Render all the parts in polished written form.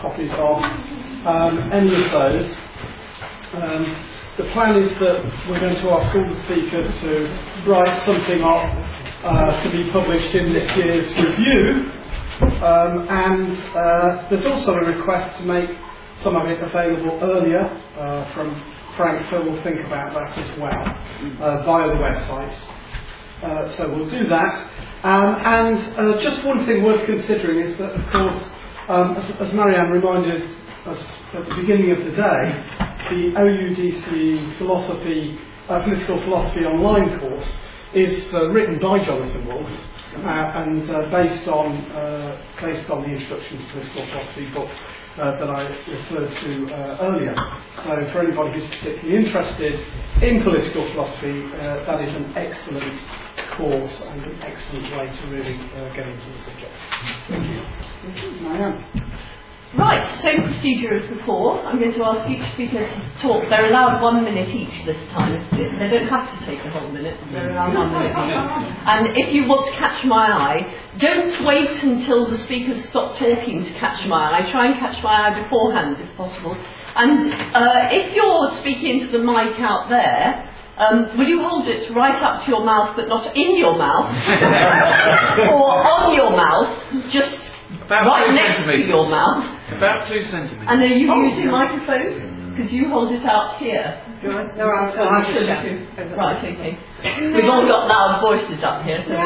copies of any of those. The plan is that we're going to ask all the speakers to write something up to be published in this year's review, and there's also a request to make some of it available earlier from Frank, so we'll think about that as well via the website. So we'll do that. And just one thing worth considering is that, of course, as Marianne reminded us at the beginning of the day, the OUDC Political Philosophy Online course is written by Jonathan Wolfe and based on the Introduction to Political Philosophy book that I referred to earlier. So for anybody who's particularly interested in political philosophy, that is an excellent course and an excellent way to really get into the subject. Thank you. Marianne. Right, same procedure as before. I'm going to ask each speaker to talk. They're allowed 1 minute each this time. They don't have to take a whole minute. They're allowed 1 minute each. And if you want to catch my eye, don't wait until the speakers stop talking to catch my eye. Try and catch my eye beforehand if possible. And if you're speaking into the mic out there, will you hold it right up to your mouth but not in your mouth or on your mouth, just about right next to your mouth? About 2 centimetres. And are you using microphone? Because you hold it out here. No, I'll just shout. Right, okay. We've all got loud voices up here, so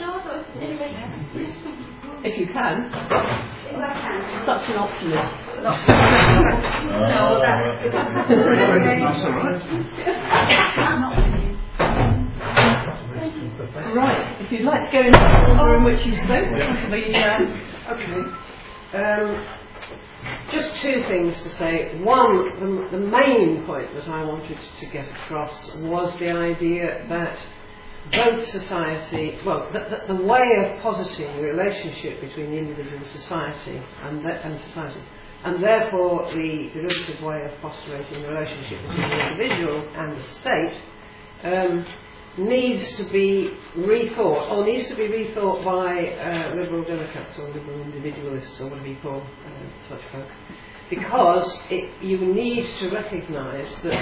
if you can. Such an optimist. That's all right. Right, if you'd like to go into the order in which you spoke, possibly. Okay. Just 2 things to say. One, the main point that I wanted to get across was the idea that both society, the way of positing the relationship between the individual and society, and therefore the derivative way of postulating the relationship between the individual and the state, needs to be rethought by liberal democrats or liberal individualists or whatever you call such folk, because you need to recognise that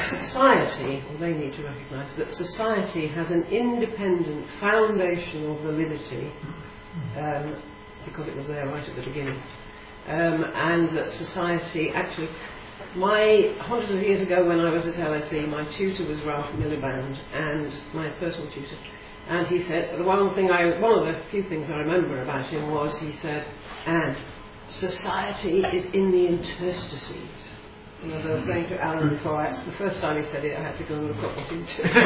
society has an independent foundational validity, because it was there right at the beginning, and that society actually. Hundreds of years ago when I was at LSE, my tutor was Ralph Miliband, and my personal tutor, and he said, one of the few things I remember about him was, he said, and society is in the interstices. And as I was saying to Alan before, the first time he said it, I had to go and look up what he did. I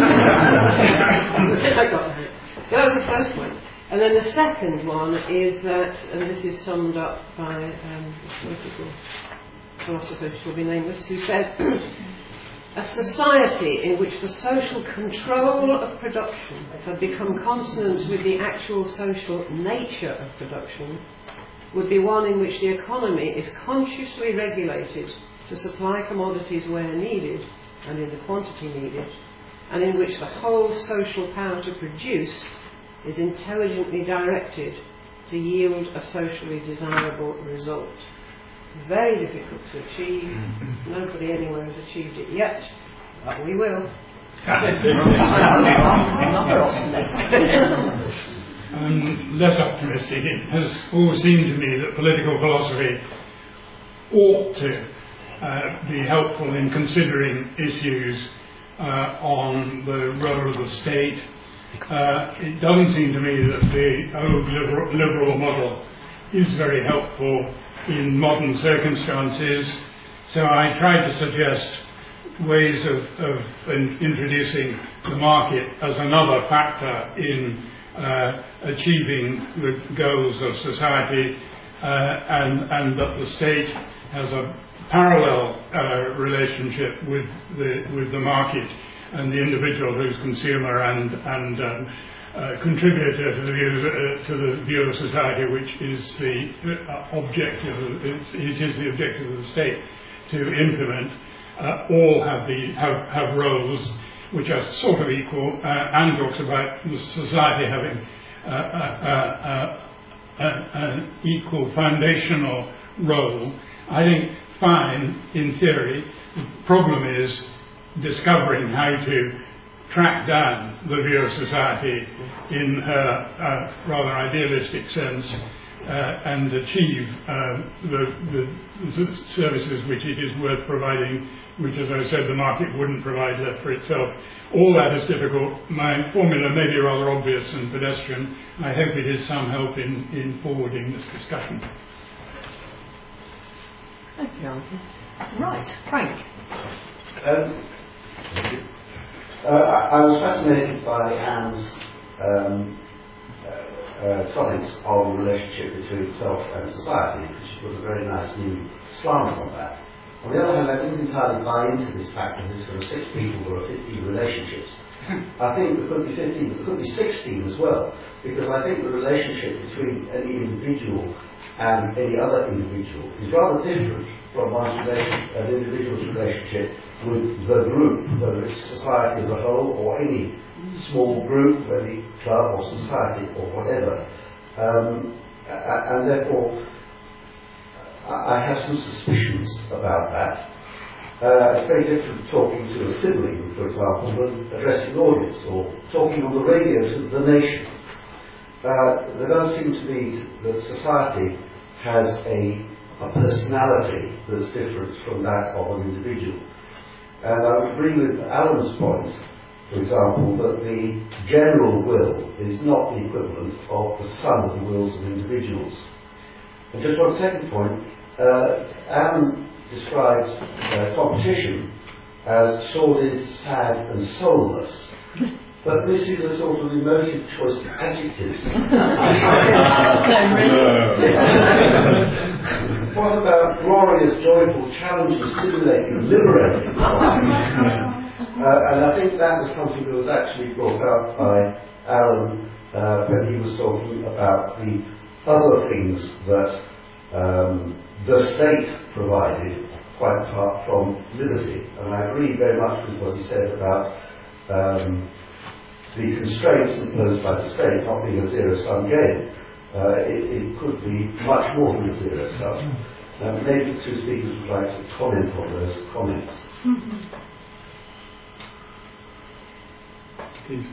got that. So that was the first one. And then the second one is that, and this is summed up by political philosopher, who shall be nameless, who said, a society in which the social control of production had become consonant with the actual social nature of production would be one in which the economy is consciously regulated to supply commodities where needed and in the quantity needed, and in which the whole social power to produce is intelligently directed to yield a socially desirable result. Very difficult to achieve. Nobody anywhere has achieved it yet, but we will. Less optimistic. It has always seemed to me that political philosophy ought to be helpful in considering issues on the role of the state. It doesn't seem to me that the old liberal model is very helpful in modern circumstances, so I tried to suggest ways of introducing the market as another factor in achieving the goals of society, and that the state has a parallel relationship with the market and the individual who's consumer and contributor to the view of society, which is the objective. It is the objective of the state to implement. All have roles which are sort of equal. Anne talks about the society having an equal foundational role. I think fine in theory. The problem is discovering how to track down the view of society in a rather idealistic sense and achieve the services which it is worth providing, which, as I said, the market wouldn't provide left for itself. All that is difficult. My formula may be rather obvious and pedestrian. I hope it is some help in forwarding this discussion. Thank you, Alison. Right, Frank. I was fascinated by Anne's comments on the relationship between self and society, because she put a very nice new slant on that. On the other hand, I didn't entirely buy into this fact that there's sort of 6 people or 15 relationships. I think there could be 15, but there could be 16 as well, because I think the relationship between any individual and any other individual is rather different from an individual's relationship with the group, whether it's society as a whole or any small group, any club or society or whatever. And therefore, I have some suspicions about that. It's very different talking to a sibling, for example, than addressing an audience or talking on the radio to the nation. There does seem to be that society has a personality that's different from that of an individual. And I would agree with Alan's point, for example, that the general will is not the equivalent of the sum of the wills of individuals. And just one second point, Alan described competition as sordid, sad and soulless. But this is a sort of emotive choice of adjectives. What about glorious, joyful, challenging, stimulating, liberating? And I think that was something that was actually brought up by Alan when he was talking about the other things that the state provided, quite apart from liberty. And I agree very much with what he said about the constraints imposed by the state not being a zero-sum game. It could be much more than a zero-sum. Maybe the two speakers would like to comment on those comments. Please.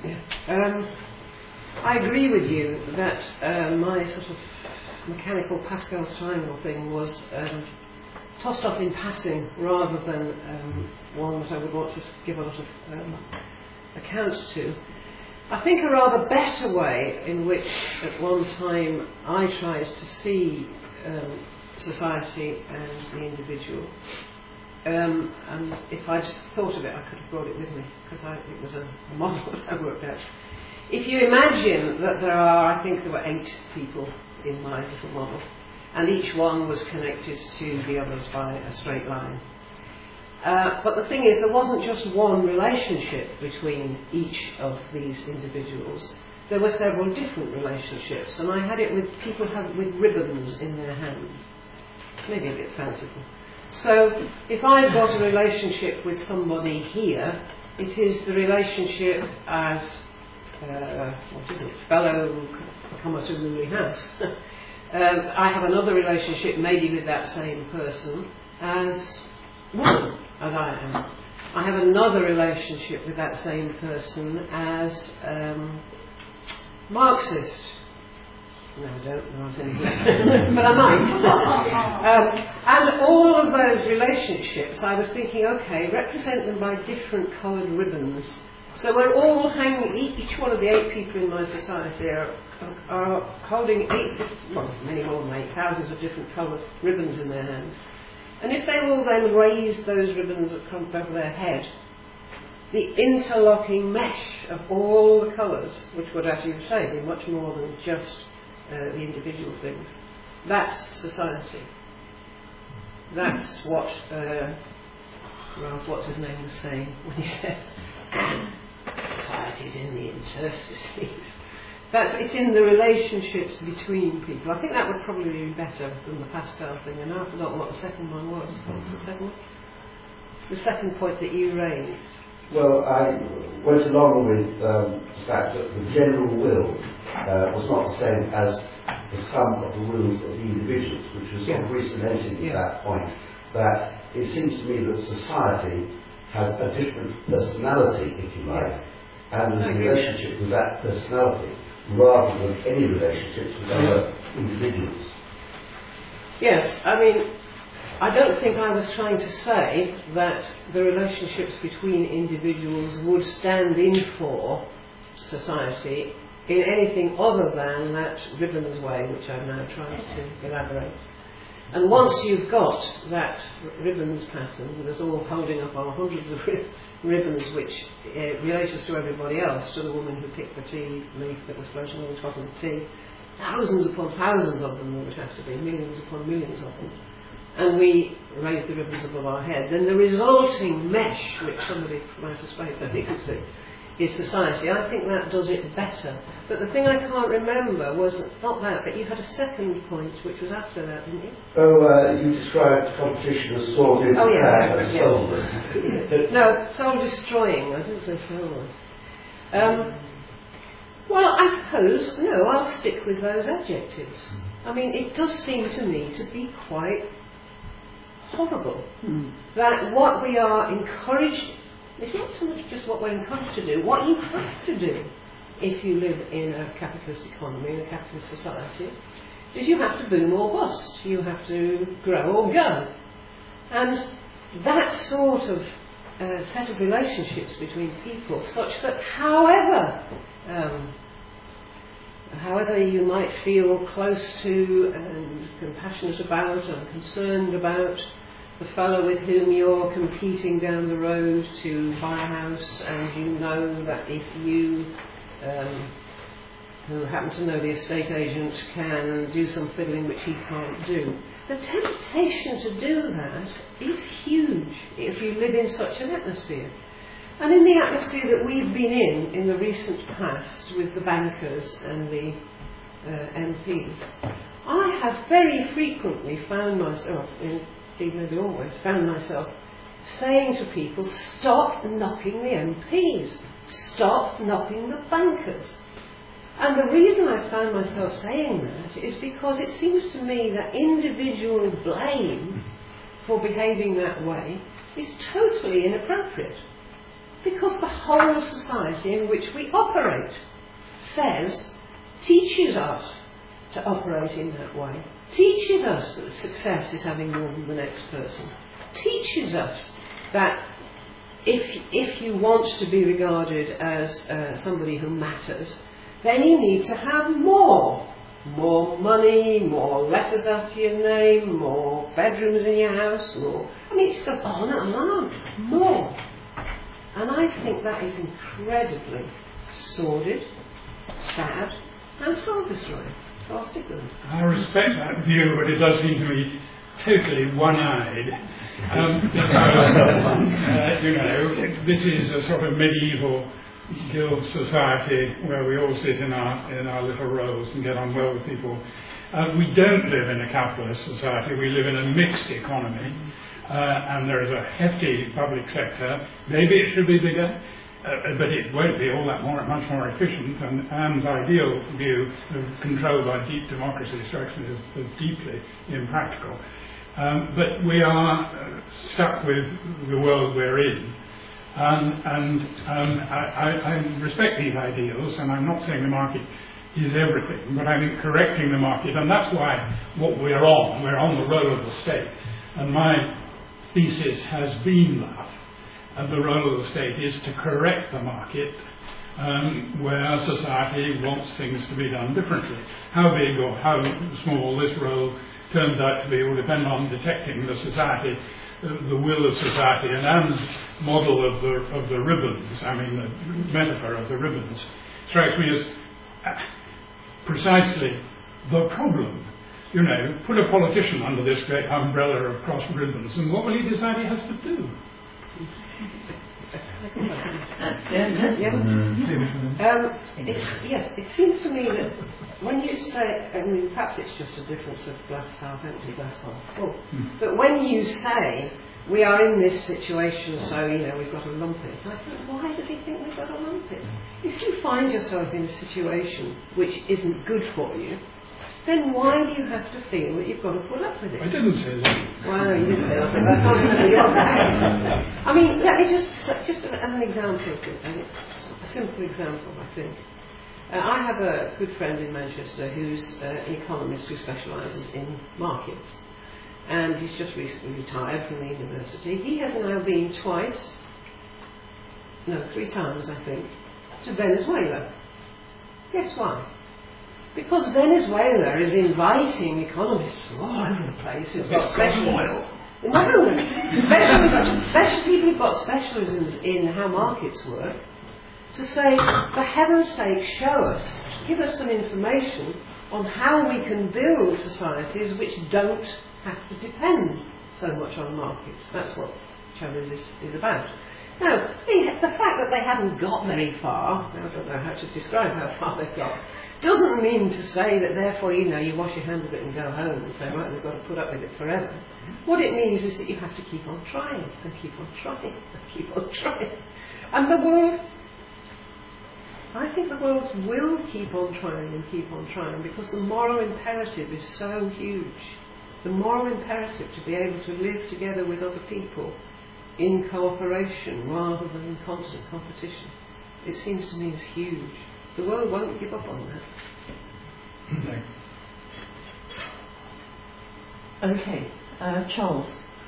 I agree with you that my sort of mechanical Pascal's triangle thing was tossed off in passing rather than one that I would want to give a lot of account to. I think a rather better way in which at one time I tried to see society and the individual, and if I'd thought of it I could have brought it with me because it was a model that I worked out. If you imagine that I think there were 8 people in my little model, and each one was connected to the others by a straight line. But the thing is, there wasn't just one relationship between each of these individuals. There were several different relationships, and I had it with people with ribbons in their hand. Maybe a bit fanciful. So, if I've got a relationship with somebody here, it is the relationship as, fellow Kamataguri house. I have another relationship maybe with that same person as woman, as I am. I have another relationship with that same person as Marxist. No, I don't know anything, but I might. And all of those relationships, I was thinking, okay, represent them by different coloured ribbons. So we're all hanging, each one of the 8 people in my society are holding many more than 8, thousands of different coloured ribbons in their hands. And if they will then raise those ribbons that come over their head, the interlocking mesh of all the colours, which would, as you say, be much more than just the individual things, that's society. That's what Ralph, what's his name, was saying when he said, society's in the interstices. It's in the relationships between people. I think that would probably be better than the Pascal thing. And I've forgotten what the second one was. What was the second one? The second point that you raised. Well, I went along with the fact that the general will was not the same as the sum of the wills of the individuals, which was sort of re-cementing that point, that it seems to me that society has a different personality, if you like, and there's a relationship with that personality, rather than any relationships with other individuals. Yes, I mean, I don't think I was trying to say that the relationships between individuals would stand in for society in anything other than that ribbons way, which I'm now trying to elaborate. And once you've got that ribbons pattern, with us all holding up our hundreds of ribbons which relate us to everybody else, to the woman who picked the tea leaf that was floating on the top of the tea, thousands upon thousands of them there would have to be, millions upon millions of them, and we raise the ribbons above our head, then the resulting mesh, which somebody from outer space I think would say, is society. I think that does it better. But the thing I can't remember was not that, but you had a second point which was after that, didn't you? Oh, you described competition as sordid and soulless. No, soul-destroying. I didn't say soulless. Well, I suppose, no, I'll stick with those adjectives. I mean, it does seem to me to be quite horrible that what we are encouraged, it's not so much just what we're encouraged to do, what you have to do if you live in a capitalist economy, in a capitalist society, is you have to boom or bust. You have to grow or go. And that sort of set of relationships between people, such that however you might feel close to and compassionate about and concerned about the fellow with whom you're competing down the road to buy a house, and you know that if you, who happen to know the estate agent, can do some fiddling which he can't do, the temptation to do that is huge if you live in such an atmosphere. And in the atmosphere that we've been in the recent past with the bankers and the MPs, I have very frequently found myself, indeed maybe always, found myself saying to people, stop knocking the MPs, stop knocking the bankers. And the reason I found myself saying that is because it seems to me that individual blame for behaving that way is totally inappropriate. Because the whole of society in which we operate teaches us to operate in that way, teaches us that success is having more than the next person, teaches us that if you want to be regarded as somebody who matters, then you need to have more money, more letters after your name, more bedrooms in your house, more. I mean, it just goes on and on, more. And I think that is incredibly sordid, sad, and soul-destroying. So I'll stick with it. I respect that view, but it does seem to me totally one-eyed. Because, this is a sort of medieval guild society where we all sit in our little rows and get on well with people. We don't live in a capitalist society. We live in a mixed economy. And there is a hefty public sector. Maybe it should be bigger, but it won't be all that much more efficient. And Anne's ideal view of control by deep democracy strikes me as deeply impractical. But we are stuck with the world we're in. I respect these ideals, and I'm not saying the market is everything, but I think correcting the market, and that's why what we're on the role of the state. And my thesis has been that the role of the state is to correct the market where society wants things to be done differently. How big or how small this role turns out to be will depend on detecting the society, the will of society. And Anne's model of the ribbons, I mean the metaphor of the ribbons, strikes me as precisely the problem. You know, put a politician under this great umbrella of cross ribbons, and what will he decide he has to do? It seems to me that when you say, I mean, perhaps it's just a difference of glass half empty, glass half full, but when you say, we are in this situation, so, we've got to lump it, I think, why does he think we've got to lump it? If you find yourself in a situation which isn't good for you, then why do you have to feel that you've got to put up with it? I didn't say that. Well, you did say that, but I can't remember the other. I mean, let me just an example, and it's a simple example, I think. I have a good friend in Manchester who's an economist who specialises in markets. And he's just recently retired from the university. He has now been 3 times, I think, to Venezuela. Guess why? Because Venezuela is inviting economists from all over the place who've got specialisms. No, special people who've got specialisms in how markets work, to say, for heaven's sake, show us, give us some information on how we can build societies which don't have to depend so much on markets. That's what Chavez is about. Now, the fact that they haven't got very far, I don't know how to describe how far they've got, doesn't mean to say that therefore, you wash your hands of it and go home and say, right, we've got to put up with it forever. What it means is that you have to keep on trying and keep on trying and keep on trying. And the world, I think the world will keep on trying and keep on trying, because the moral imperative is so huge. The moral imperative to be able to live together with other people in cooperation rather than in constant competition, it seems to me is huge. The world won't give up on that. Okay, Charles.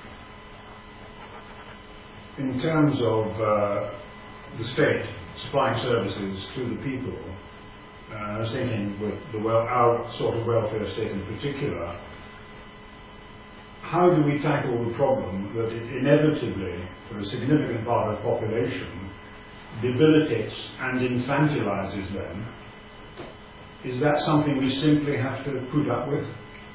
In terms of the state supplying services to the people, I was thinking with our sort of welfare state in particular, how do we tackle the problem that it inevitably, for a significant part of the population, debilitates and infantilizes them? Is that something we simply have to put up with?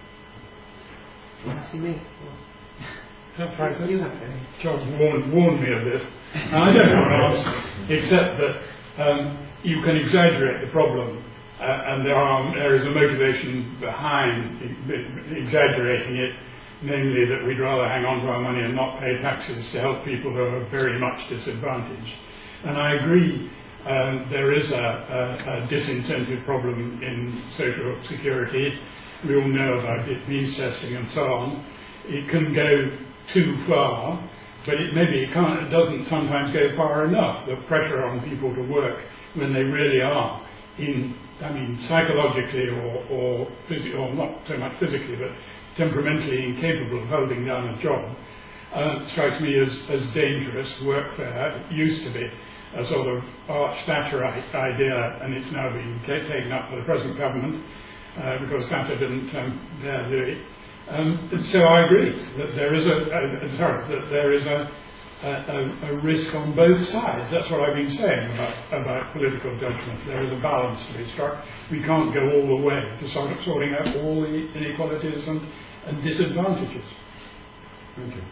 See me. You have to. Charles warned me of this. And I don't have an answer, except that you can exaggerate the problem, and there is a motivation behind exaggerating it, namely that we'd rather hang on to our money and not pay taxes to help people who are very much disadvantaged. And I agree, there is a disincentive problem in social security. We all know about it, means testing and so on. It can go too far, but it doesn't sometimes go far enough. The pressure on people to work when they really are psychologically or not so much physically, but temperamentally incapable of holding down a job, strikes me as dangerous. Workfare used to be a sort of arch-Thatcherite idea, and it's now being taken up by the present government because Thatcher didn't dare do it. So I agree that there is a risk on both sides. That's what I've been saying about political judgment. There is a balance to be struck. We can't go all the way to sorting out all the inequalities and disadvantages. Thank you.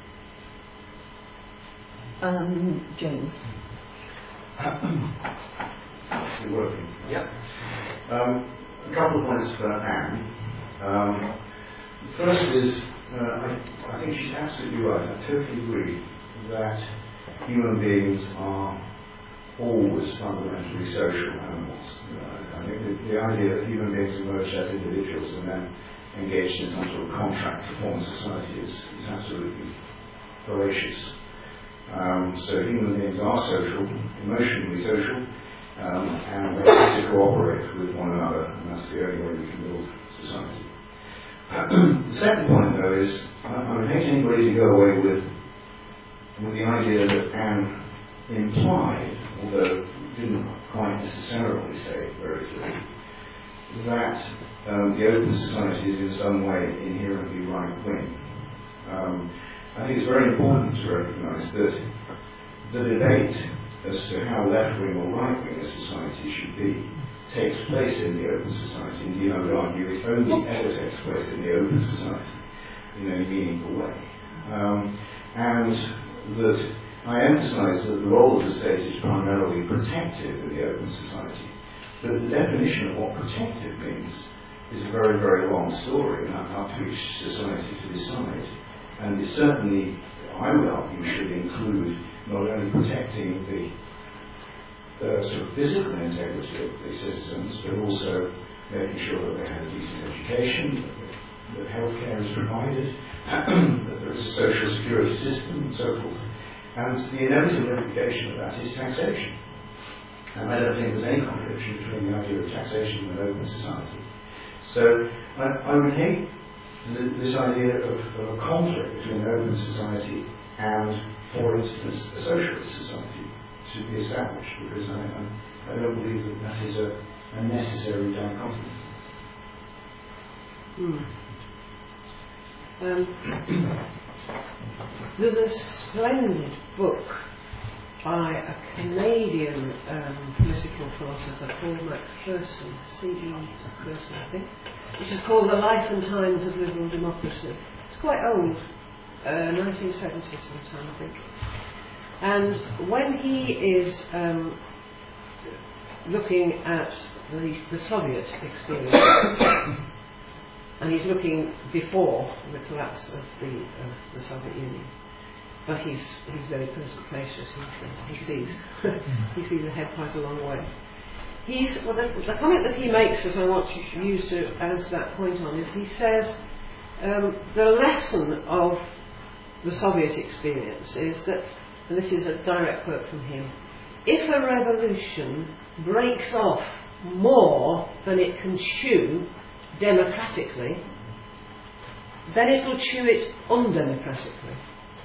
James. You're working. Yeah. A couple of points for Anne. First is, I think she's absolutely right. I totally agree that human beings are always fundamentally social animals. I think the idea that human beings emerge as individuals and then engaged in some sort of contract to form society is absolutely fallacious. So human beings are social, emotionally social, and they have to cooperate with one another, and that's the only way we can build society. The second point, though, is I would hate anybody to go away with the idea that Anne implied, although didn't quite necessarily say it very clearly, that the open society is in some way inherently right-wing. I think it's very important to recognise that the debate as to how left-wing or right-wing a society should be takes place in the open society. Indeed, I would argue it only ever takes place in the open society in any meaningful way. And that I emphasise that the role of the state is primarily protective in the open society. But the definition of what protective means is a very, very long story, and up to each society to decide. And it certainly, I would argue, should include not only protecting the sort of physical integrity of the citizens, but also making sure that they have a decent education, that healthcare is provided, that there is a social security system, and so forth. And the inevitable implication of that is taxation. And I don't think there's any contradiction between the idea of taxation and an open society. So I would hate this idea of a conflict between an open society and, for instance, a socialist society to be established, because I don't believe that that is a necessary dichotomy. There's a splendid book by a Canadian political philosopher called Macpherson, C.E. Macpherson, I think, which is called The Life and Times of Liberal Democracy. It's quite old, 1970 sometime, I think. And when he is looking at the Soviet experience, and he's looking before the collapse of the Soviet Union, but he's very perspicacious. He sees ahead quite a long way. The comment that he makes, that I want to use to answer that point on, is he says the lesson of the Soviet experience is that, and this is a direct quote from him, if a revolution breaks off more than it can chew democratically, then it will chew it undemocratically.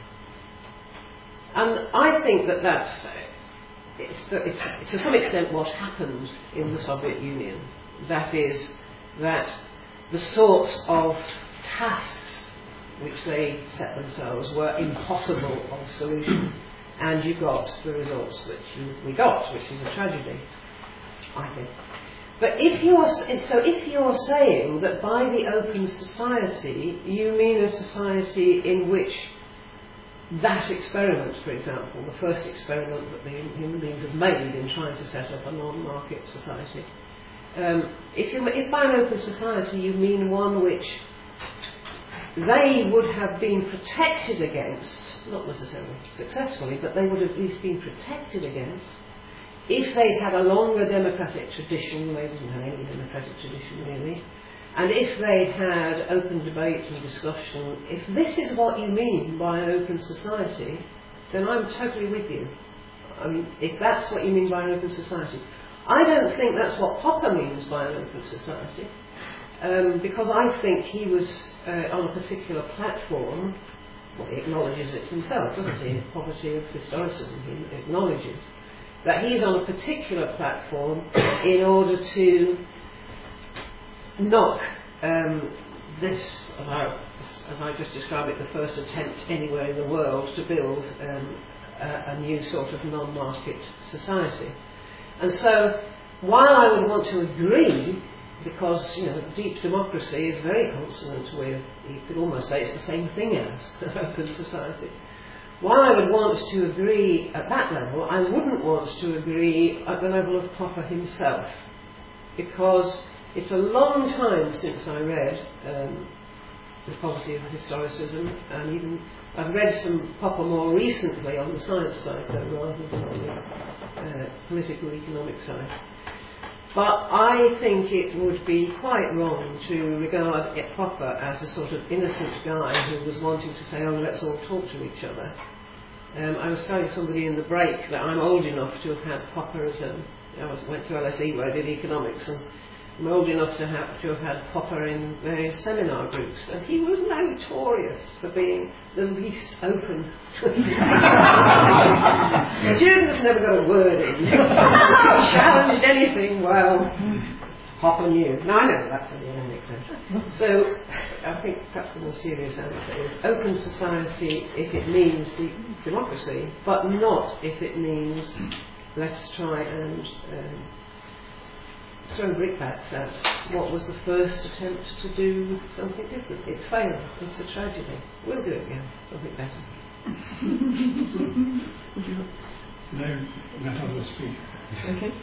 And I think that that's to some extent what happened in the Soviet Union. That is, that the sorts of tasks which they set themselves were impossible of solution, and you got the results that we got, which is a tragedy, I think. But if you're saying that by the open society you mean a society in which that experiment, for example, the first experiment that the human beings have made in trying to set up a non-market society, if by an open society you mean one which they would have been protected against, not necessarily successfully, but they would have at least been protected against, if they had a longer democratic tradition. They didn't have any democratic tradition really, and if they had open debate and discussion, if this is what you mean by an open society, then I'm totally with you. I mean, if that's what you mean by an open society. I don't think that's what Popper means by an open society, because I think he was on a particular platform. Well, he acknowledges it himself, doesn't he? The poverty of historicism, he acknowledges that he's on a particular platform in order to knock this, as I just described it, the first attempt anywhere in the world to build a new sort of non-market society. And so, while I would want to agree, because deep democracy is very consonant with, you could almost say it's the same thing as open society. While I would want to agree at that level, I wouldn't want to agree at the level of Popper himself, because it's a long time since I read The Poverty of Historicism, and even I've read some Popper more recently on the science side, though, rather than on the political economic side. But I think it would be quite wrong to regard Popper as a sort of innocent guy who was wanting to say, oh, let's all talk to each other. I was telling somebody in the break that I'm old enough to have had Popper as went to LSE where I did economics, and I'm old enough to have had Popper in various seminar groups, and he was notorious for being the least open. Students never got a word in. Challenged anything, well, Popper knew. Now I know that's only an anecdote. So I think perhaps the more serious answer is open society if it means democracy, but not if it means let's try and throw brickbats at what was the first attempt to do something different. It failed. It's a tragedy. We'll do it again. Something better. No, let others speak. Okay.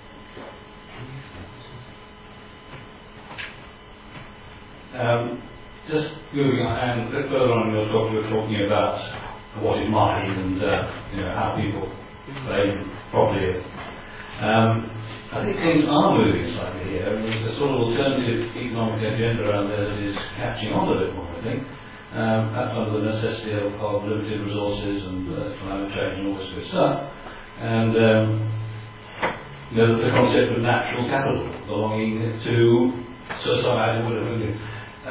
Just moving on, and a bit further on in your talk, you were talking about what is mine and how people play properly. I think things are moving slightly here. I mean, there's a sort of alternative economic agenda around there that is catching on a bit more, I think. Perhaps under the necessity of limited resources and climate change and all this good stuff. And the concept of natural capital belonging to society, whatever it is.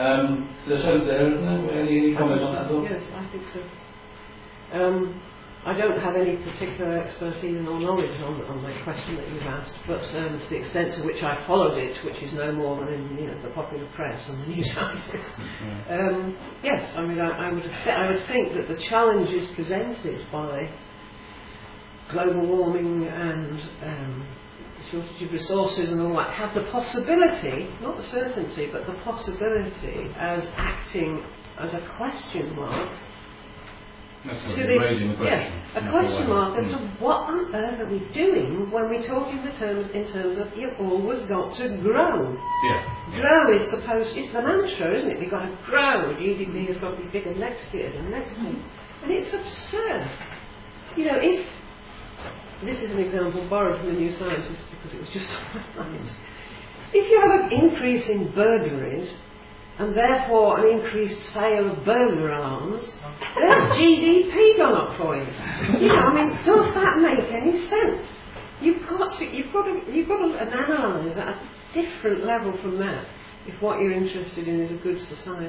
Any comment on that thought? Yes, I think so. I don't have any particular expertise or knowledge on the question that you've asked, but to the extent to which I followed it, which is no more than in the popular press and the news houses, yes, I mean I would think that the challenges presented by global warming and shortage of resources and all that have the possibility, not the certainty, but the possibility as acting as a question mark to this, yes, a question mark as to what on earth are we doing when we talk in terms of you've always got to grow. Yeah. Grow is it's the mantra, isn't it? We've got to grow. GDP has got to be bigger next year than next year. And it's absurd. If this is an example borrowed from the New Scientist because it was just on my mind. If you have an increase in burglaries and therefore an increased sale of burglar alarms, there's GDP gone up for you. Does that make any sense? You've got to analyse at a different level from that if what you're interested in is a good society.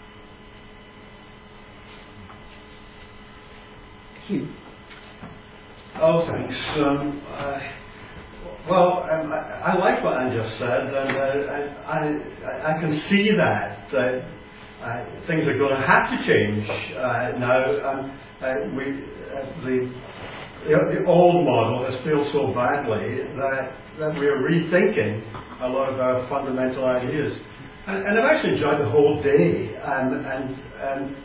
Hugh. Oh, thanks. I like what Anne just said, and I can see that things are going to have to change now. The old model has failed so badly that we are rethinking a lot of our fundamental ideas. And I've actually enjoyed the whole day, and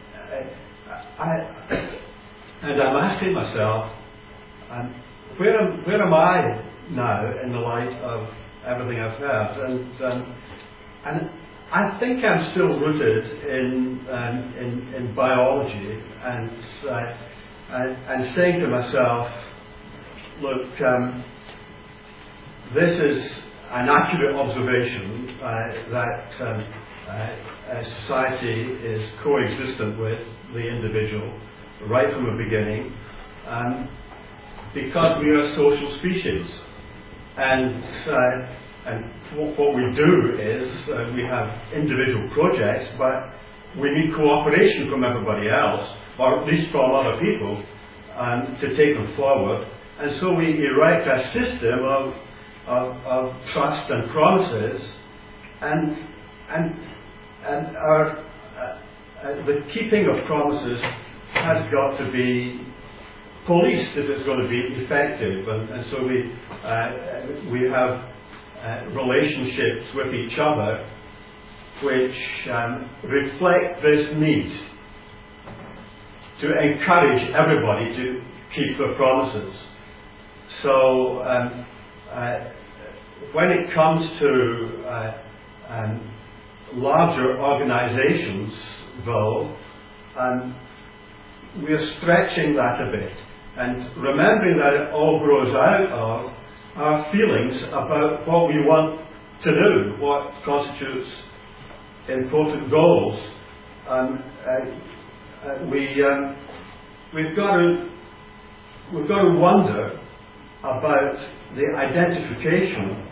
I'm asking myself, where am I now in the light of everything I've heard? And I think I'm still rooted in biology and saying to myself, look, this is an accurate observation that society is coexistent with the individual right from the beginning. Because we are a social species, and what we do is we have individual projects, but we need cooperation from everybody else, or at least from other people, to take them forward. And so we erect a system of trust and promises, and the keeping of promises has got to be policed if it's going to be effective, and so we have relationships with each other which reflect this need to encourage everybody to keep their promises. So when it comes to larger organizations, though, we are stretching that a bit, and remembering that it all grows out of our feelings about what we want to do, what constitutes important goals. We've got to wonder about the identification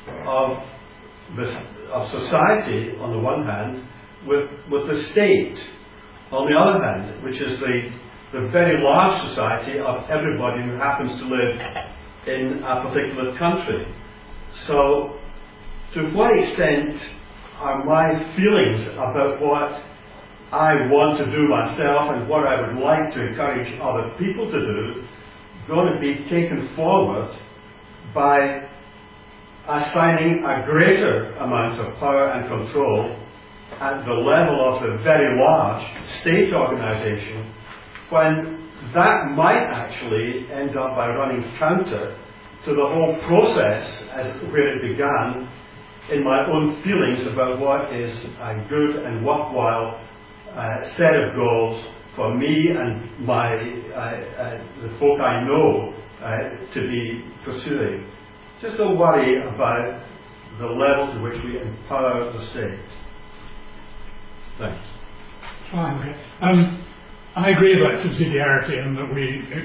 of society on the one hand with the state on the other hand, which is the very large society of everybody who happens to live in a particular country. So, to what extent are my feelings about what I want to do myself and what I would like to encourage other people to do going to be taken forward by assigning a greater amount of power and control at the level of the very large state organisation, when that might actually end up by running counter to the whole process as where it began in my own feelings about what is a good and worthwhile set of goals for me and the folk I know to be pursuing. just a worry about the level to which we empower the state. Thanks. Fine. Okay. I agree about subsidiarity and that we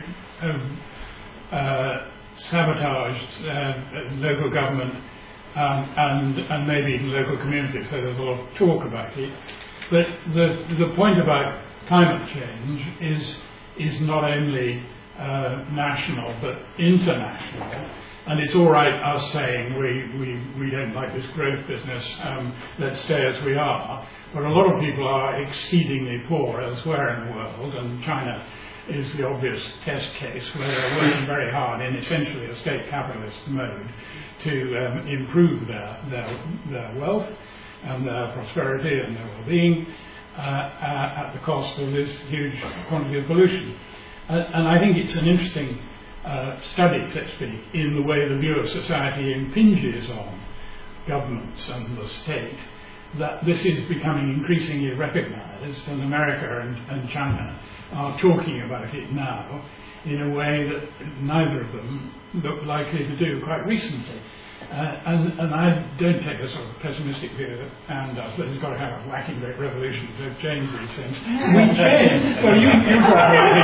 have sabotaged local government and maybe even local communities, so there's a lot of talk about it. But the point about climate change is not only national but international. And it's all right us saying we don't like this growth business, let's stay as we are. But a lot of people are exceedingly poor elsewhere in the world, and China is the obvious test case where they're working very hard in essentially a state capitalist mode to improve their wealth and their prosperity and their well-being at the cost of this huge quantity of pollution. And I think it's an interesting study, so to speak, in the way the view of society impinges on governments and the state, that this is becoming increasingly recognised, and America and China are talking about it now in a way that neither of them look likely to do quite recently. And I don't take a sort of pessimistic view that Anne does, that he's got to have a whacking great revolution to change these things. We change. Well, you probably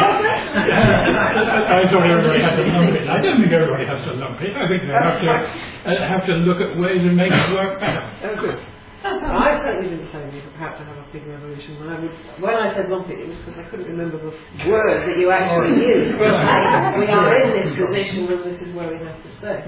I thought everybody had to lump it. I don't think everybody has to lump it. I think they have to look at ways of making it work better. Oh, good. I certainly didn't say we had to have a big revolution. When I said lump it was because I couldn't remember the word that you actually used. We are in this position and this is where we have to stay.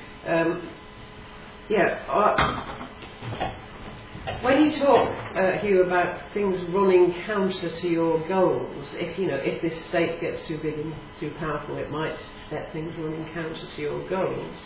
When you talk, Hugh, about things running counter to your goals, if this state gets too big and too powerful, it might set things running counter to your goals.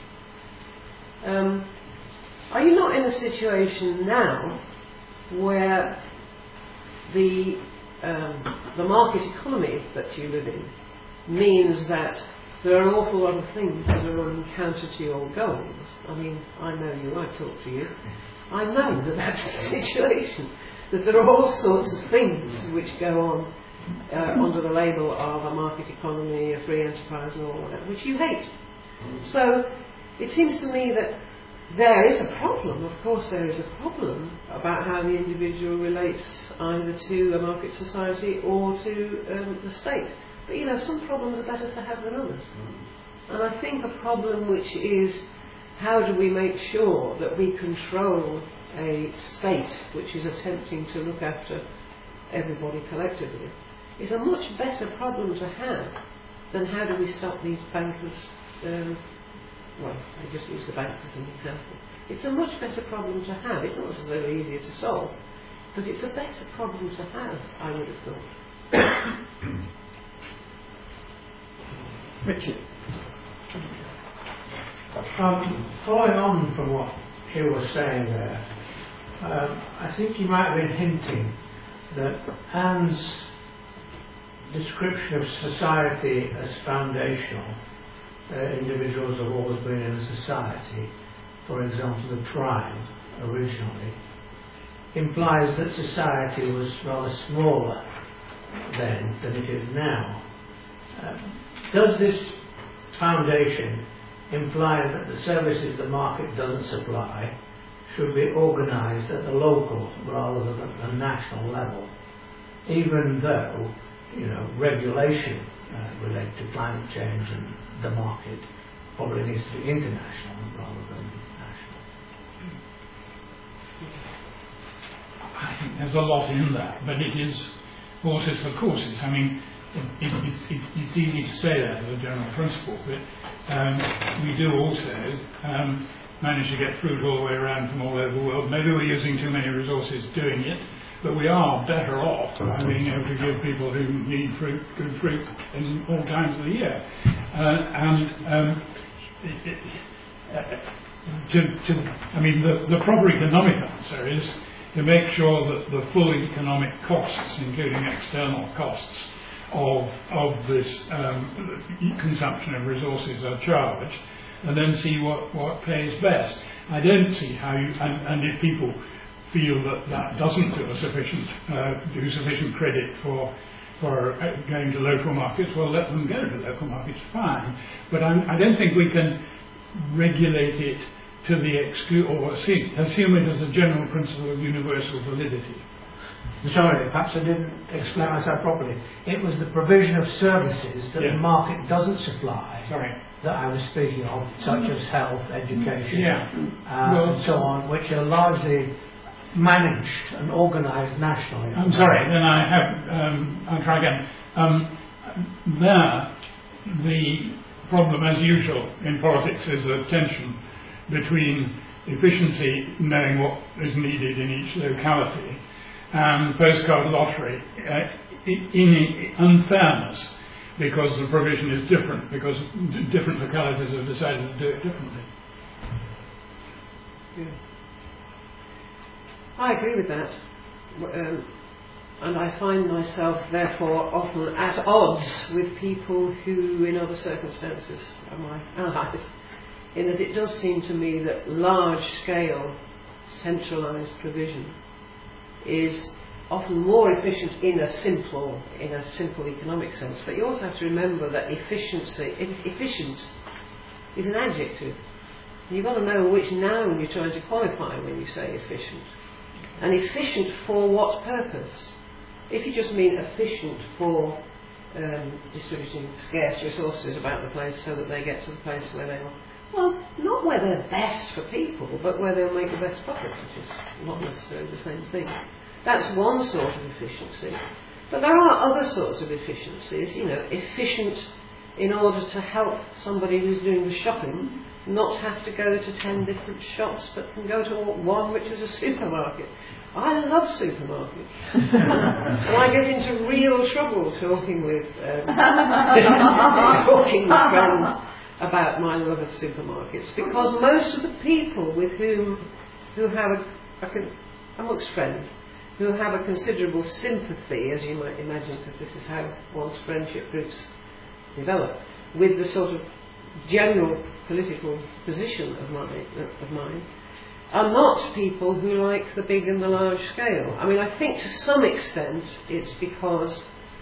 Are you not in a situation now where the market economy that you live in means that there are an awful lot of things that are running counter to your goals? I mean, I know you, I talk to you. I know that that's the situation, that there are all sorts of things which go on under the label of a market economy, a free enterprise and all that, which you hate. So it seems to me that there is a problem, of course there is a problem about how the individual relates either to a market society or to the state. But some problems are better to have than others. And I think a problem which is, how do we make sure that we control a state which is attempting to look after everybody collectively, is a much better problem to have than how do we stop these bankers. Well, I just use the banks as an example. It's a much better problem to have. It's not necessarily easier to solve, but it's a better problem to have, I would have thought. Richard. Following on from what Hugh was saying there, I think he might have been hinting that Anne's description of society as foundational, individuals have always been in a society, for example the tribe originally, implies that society was rather smaller then than it is now. Does this foundation imply that the services the market doesn't supply should be organised at the local rather than at the national level, even though regulation related to climate change and the market probably needs to be international rather than national? I think there's a lot in that, but it is horses for courses. I mean, it's easy to say that as a general principle, but we do also manage to get fruit all the way around from all over the world. Maybe we're using too many resources doing it, but we are better off by being able to give people who need fruit good fruit in all times of the year. The proper economic answer is to make sure that the full economic costs, including external costs, of this consumption of resources are charged, and then see what pays best. I don't see how you, and if people feel that doesn't do sufficient credit for going to local markets, well, let them go to local markets, fine. But I don't think we can regulate it to the or assume it as a general principle of universal validity. Sorry, perhaps I didn't explain myself properly. It was the provision of services that the market doesn't supply that I was speaking of, such as health, education, and so on, which are largely managed and organised nationally. I'm sorry, then I have, I'll try again. There, the problem, as usual in politics, is a tension between efficiency, knowing what is needed in each locality, and postcard lottery in unfairness, because the provision is different, because different localities have decided to do it differently. Yeah. I agree with that. And I find myself, therefore, often at odds with people who, in other circumstances, are my allies, in that it does seem to me that large-scale, centralised provision is often more efficient in a simple economic sense. But you also have to remember that efficient is an adjective. You've got to know which noun you're trying to qualify when you say efficient. And efficient for what purpose? If you just mean efficient for distributing scarce resources about the place so that they get to the place where they are, well, not where they're best for people, but where they'll make the best profit, which is not necessarily the same thing. That's one sort of efficiency. But there are other sorts of efficiencies, efficient in order to help somebody who's doing the shopping not have to go to 10 different shops, but can go to one which is a supermarket. I love supermarkets. And I get into real trouble talking with friends about my love of supermarkets, because most of the people with who have amongst friends, who have a considerable sympathy, as you might imagine, because this is how one's friendship groups develop, with the sort of general political position of mine, are not people who like the big and the large scale. I mean, I think to some extent it's because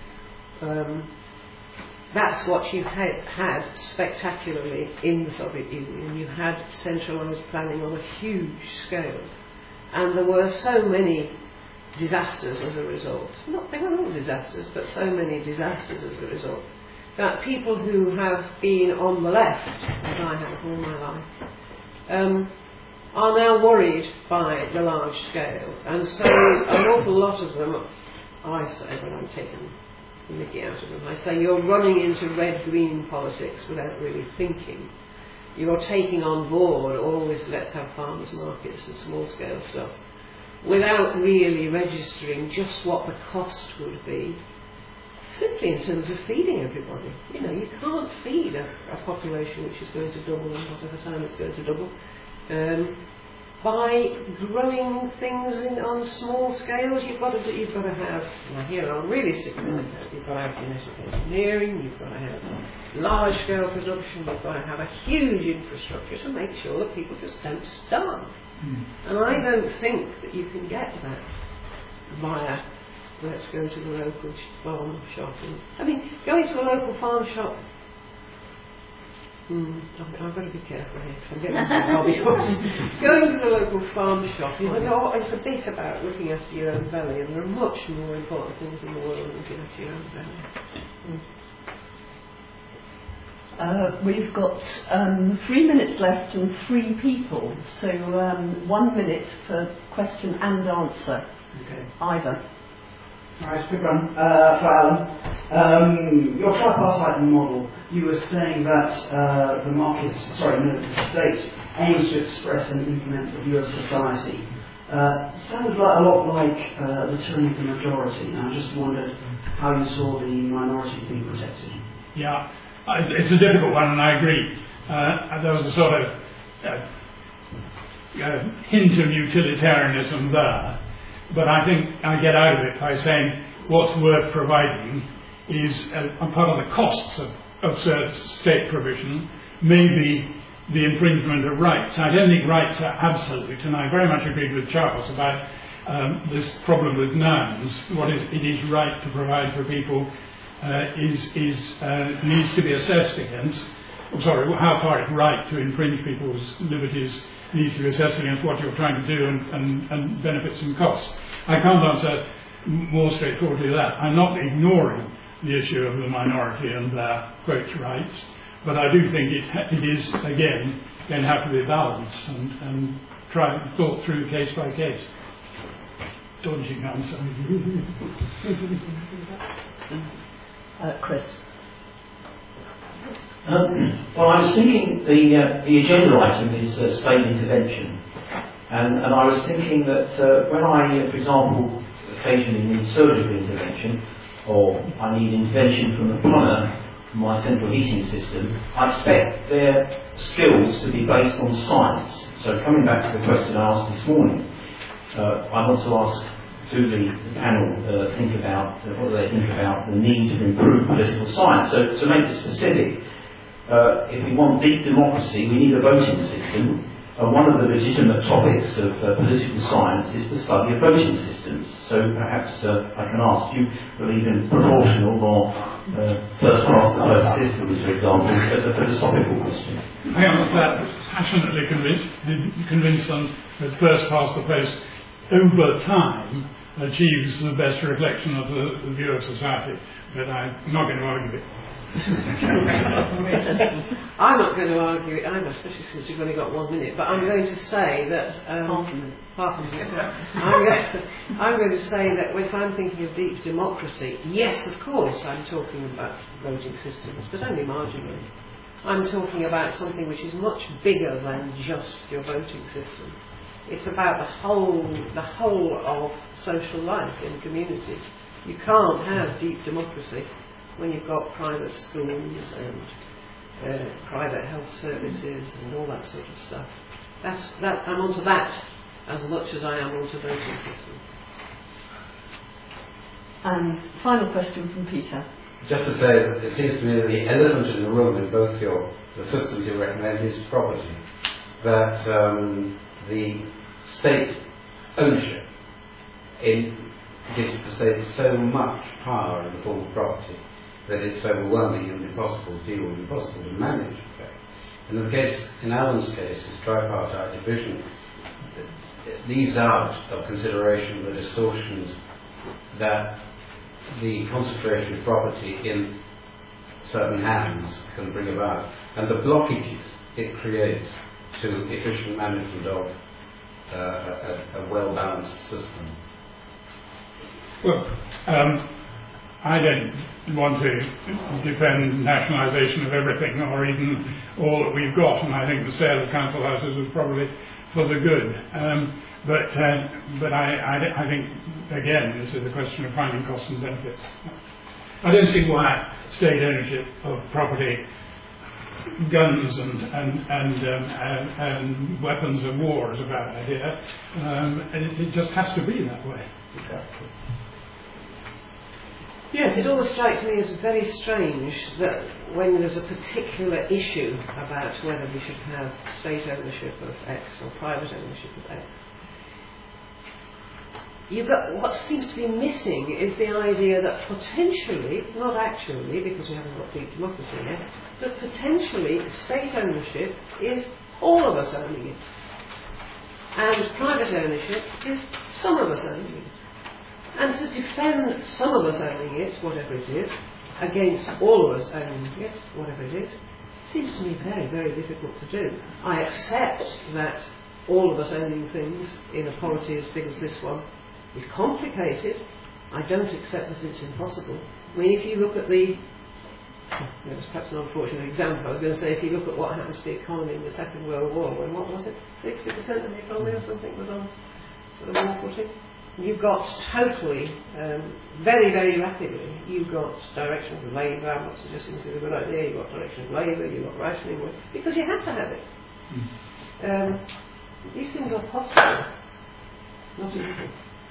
that's what you had spectacularly in the Soviet Union. You had centralised planning on a huge scale, and there were so many disasters as a result. They were not disasters, but so many disasters as a result, that people who have been on the left, as I have all my life, are now worried by the large scale. And so an awful lot of them, I say, when I'm taking the mickey out of them, I say, you're running into red-green politics without really thinking. You're taking on board all this let's have farmers markets and small-scale stuff, without really registering just what the cost would be, simply in terms of feeding everybody. You can't feed a population which is going to double in whatever time it's going to double by growing things on small scales. You've got to have, now here I'm really sticking with that, you've got to have genetic engineering, you've got to have large scale production, you've got to have a huge infrastructure to make sure that people just don't starve. And I don't think that you can get that via let's go to the local farm shop. Going to a local farm shop, I've got to be careful here because I'm getting into hobby horse. Going to the local farm shop is it's a bit about looking after your own belly, and there are much more important things in the world than looking after your own belly. We've got 3 minutes left and 3 people, so 1 minute for question and answer. Okay. Either. Alright, quick one for Alan. Your tripartite model, you were saying that the state aims to express and implement the view of society. Sounded a lot like the tyranny of the majority, and I just wondered how you saw the minority being protected. Yeah, it's a difficult one, and I agree. There was a sort of hint of utilitarianism there. But I think I get out of it by saying what's worth providing is a part of the costs of state provision, maybe the infringement of rights. I don't think rights are absolute, and I very much agreed with Charles about this problem with nouns. What it is right to provide for people needs to be assessed against. how far it's right to infringe people's liberties needs to be assessed against what you're trying to do and benefits and costs. I can't answer more straightforwardly that. I'm not ignoring the issue of the minority and their quote rights, but I do think it is, again, going to have to be balanced and thought through case by case. Dodging answer. Chris. Well, I was thinking the agenda item is state intervention, and I was thinking that when I, for example, occasionally need surgical intervention, or I need intervention from the plumber for my central heating system, I expect their skills to be based on science. So coming back to the question I asked this morning, I want to ask, do the panel think about, what do they think about the need to improve political science? So to make it specific, if we want deep democracy, we need a voting system. One of the legitimate topics of political science is the study of voting systems. So perhaps I can ask, do you believe in proportional or first past the post systems, for example, as a philosophical question? I am passionately convinced that first past the post over time achieves the best reflection of the view of society, but I'm not going to argue it. I'm not going to argue it either, especially since you've only got 1 minute, but I'm going to say that half a minute. I'm going to say that if I'm thinking of deep democracy, yes, of course I'm talking about voting systems, but only marginally. I'm talking about something which is much bigger than just your voting system. It's about the whole of social life in communities. You can't have deep democracy when you've got private schools and private health services and all that sort of stuff. I'm onto that as much as I am onto voting systems. And final question from Peter. Just to say that it seems to me that the elephant in the room in both the systems you recommend is property. That the state ownership gives the state so much power in the form of property that it's overwhelming and impossible to deal with, impossible to manage. In Alan's case, his tripartite division leaves out of consideration the distortions that the concentration of property in certain hands can bring about, and the blockages it creates to efficient management of a well-balanced system. Well, I don't want to defend nationalisation of everything or even all that we've got, and I think the sale of council houses was probably for the good. But I think, again, this is a question of finding costs and benefits. I don't see why state ownership of property, guns and weapons of war is a bad idea. It just has to be that way. Yes, it always strikes me as very strange that when there's a particular issue about whether we should have state ownership of X or private ownership of X, what seems to be missing is the idea that potentially, not actually because we haven't got deep democracy yet, but potentially state ownership is all of us owning it, and private ownership is some of us owning it. And to defend some of us owning it, whatever it is, against all of us owning it, whatever it is, seems to me very, very difficult to do. I accept that all of us owning things in a polity as big as this one is complicated. I don't accept that it's impossible. I mean, if you look at it's perhaps an unfortunate example, I was going to say, if you look at what happened to the economy in the Second World War, when, what was it, 60% of the economy or something was on sort of war footing, you got totally, very, very rapidly, you got direction of labour. I'm not suggesting this is a good idea. You got direction of labour, you got rationing, because you had to have it. These things are possible, not easy.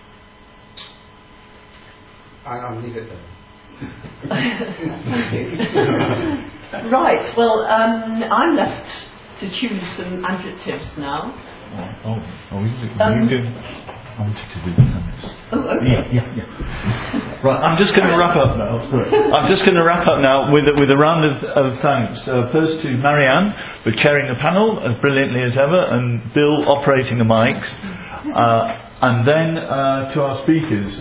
I'll leave it there. Thank you. Right, well, I'm left to choose some adjectives now. We do. wanted to do the thanks. Oh, okay. Yeah. Right, I'm just going to wrap up now. Sorry. I'm just going to wrap up now with a round of thanks. First to Marianne for chairing the panel as brilliantly as ever, and Bill operating the mics. And then to our speakers.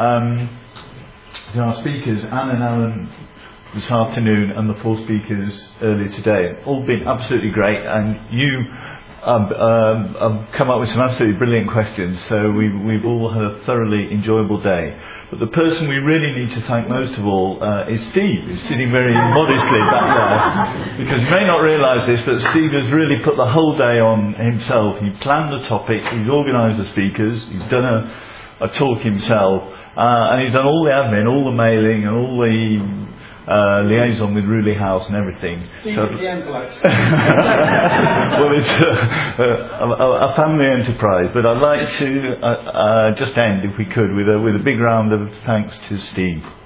Anne and Alan this afternoon, and the 4 speakers earlier today. All been absolutely great, and you have come up with some absolutely brilliant questions, so we've all had a thoroughly enjoyable day. But the person we really need to thank most of all is Steve, who's sitting very modestly back there, because you may not realise this, but Steve has really put the whole day on himself. He planned the topic, he's organised the speakers, he's done a talk himself, and he's done all the admin, all the mailing, and all the liaison with Ruley House and everything. So, the envelopes. Well, it's a family enterprise, but I'd like to just end, if we could, with a big round of thanks to Steve.